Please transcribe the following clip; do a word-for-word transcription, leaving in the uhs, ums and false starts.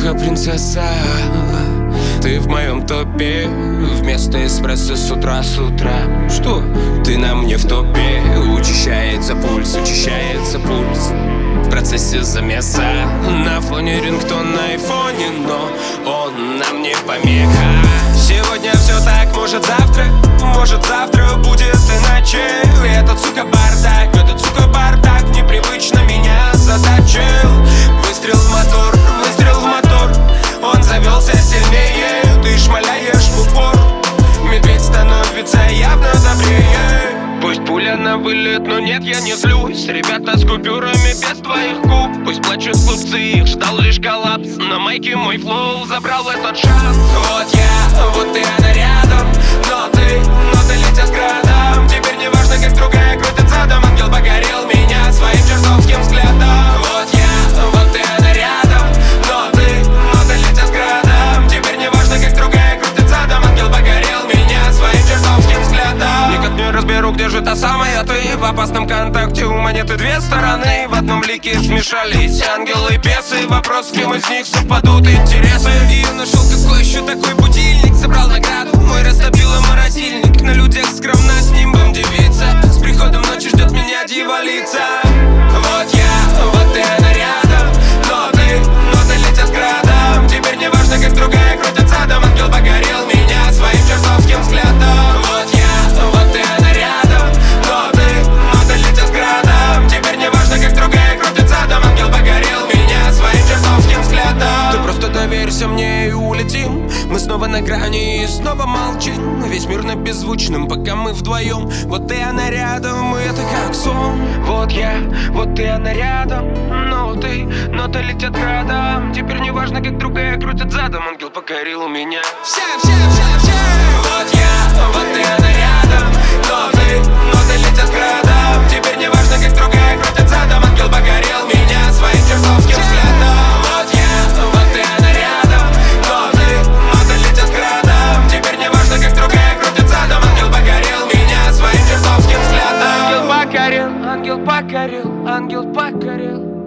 Шлюха, принцесса, ты в моем топе. Вместо эспрессо с утра, с утра. Что? Ты на мне в топе. Учащается пульс, учащается пульс в процессе замеса. На фоне рингтон на айфоне, но он нам не помеха. Сегодня все так, может завтра, может завтра будет иначе. Этот, сука, бардак, этот, сука, бардак непривычно меня задачил. Выстрел в мотор, выстрел в мотор, он завелся сильнее. Ты шмаляешь в упор, медведь становится явно добрее. Пусть пуля на вылет, но нет, я не злюсь. Ребята с купюрами без твоих губ. Пусть плачут глупцы, их ждал лишь коллапс. На майке мой флоу забрал этот шанс. Вот я, вот и она рядом, но ты, но ты летят градом. Теперь не важно, как другая крутит задом. Ангел погорел меня своим чертовским взглядом. Вот я, вот и она рядом, но ты, но ты летят градом. Теперь не важно, как другая крутит задом. Ангел погорел меня своим чертовским взглядом. Никак не разберу, где же та самая ты. В опасном контакте у монеты две стороны. В одном лике смешались ангелы и бесы. Вопрос, с кем из них совпадут интересы. И я нашел, какой еще такой будильник. Собрал награду, мой растопила морозильник. На людях скромна, с нимбом девица. С приходом ночи ждет меня дьяволица. Вот я, вот и она рядом, но ты, но ты летят градом. Теперь не важно, как другая крутит задом. Ангел погорел меня своим чертовским взглядом. Вот я, вот и она рядом, но ты, но ты летят градом. Теперь не важно, как другая крутит задом. Ангел погорел меня своим чертовским взглядом. Ты просто доверься мне и улетим. Мы снова на грани и снова молчим. Весь мир на беззвучном, пока мы вдвоем. Вот и она рядом, и это как сон. Вот я, вот и она рядом, но ты, но ты летят градом. Теперь не важно, как другая крутит задом. Ангел покорил меня. Вот я, вот и она рядом, но ты, но ты летят градом. Теперь не важно, как другая крутит задом. Ангел погорел меня своим чертовским взглядом. Вот я, вот и она рядом, но ты, но ты летят градом. Теперь не важно, как другая крутит задом. Ангел погорел меня своим чертовским взглядом. Ангел покорил, ангел покорил, ангел покорил.